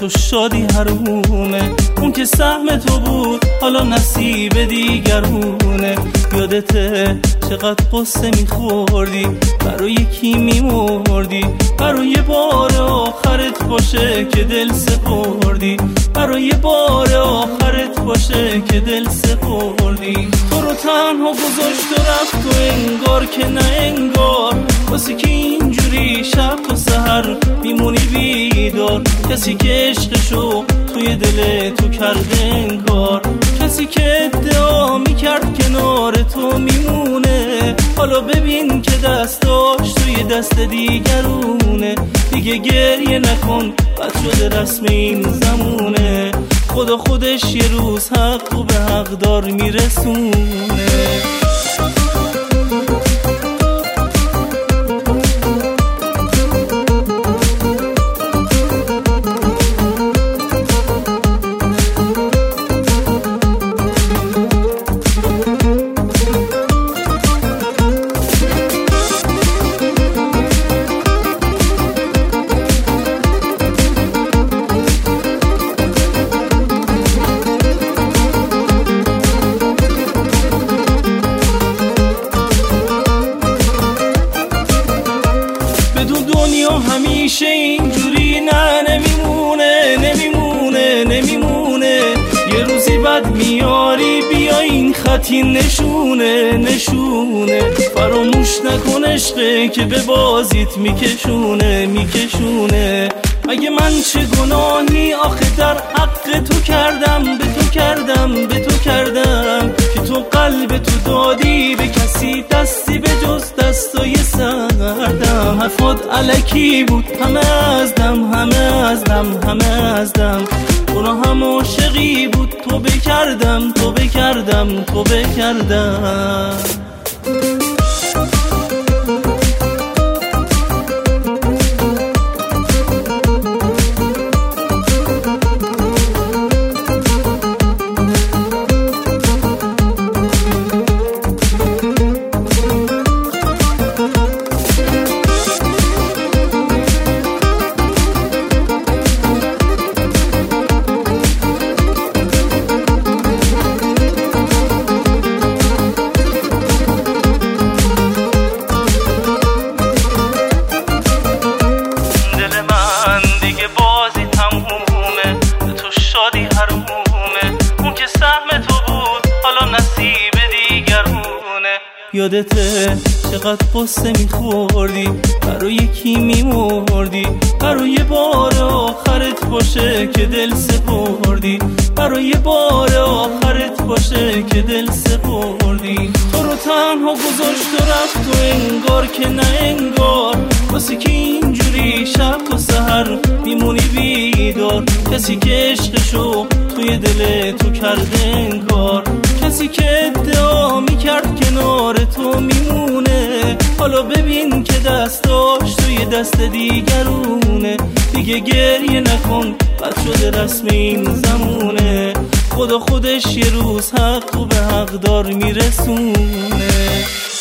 تو شادی حرومه. اون که سهم تو بود حالا نصیب دیگرونه. یادته چقدر قصه میخوردی، برای کی میمردی؟ برای بار آخرت باشه که دل سپردی، برای بار آخرت باشه که دل سپردی. تو رو تنها گذاشت و رفت و انگار که نه انگار، واسه که اینجوری شب تا سحر میمونی بیدار. کسی که عشقشو توی دل تو کرده انگار، کسی که ادعا میکرد کنار تو میمونه، حالا ببین که دستاش توی دست دیگرونه. دیگه گریه نکن، بد شده رسم این زمونه. خدا خودش یه روز حق و به حقدار میرسونه. دنیا همیشه اینجوری نه، نمیمونه. یه روزی بعد میاری بیا این خطی نشونه. فراموش نکن عشقه که به بازیت میکشونه. اگه من چه گناهی آخه در حق تو کردم، به تو کردم که تو قلب تو دادی به کسی دستی به جز دستای سردم. حرفات الکی بود، همه از دم گناهم عاشقی بود، تو بکردم یادته چقدر قصه میخوردی، برای کی میمردی؟ برای بار آخرت باشه که دل سپردی، برای بار آخرت باشه که دل سپردی. تو رو تنها گذاشت و رفت و انگار که نه انگار، واسه که اینجوری شب تا سحر میمونی بیدار. کسی که عشقشو توی دل تو کرده انگار، کسی که ادعا میکرد کنار تو میمونه، حالا ببین که دستاش توی دست دیگرونه. دیگه گریه نکن، بد شده رسم این زمونه. خدا خودش یه روز حق و به حقدار میرسونه.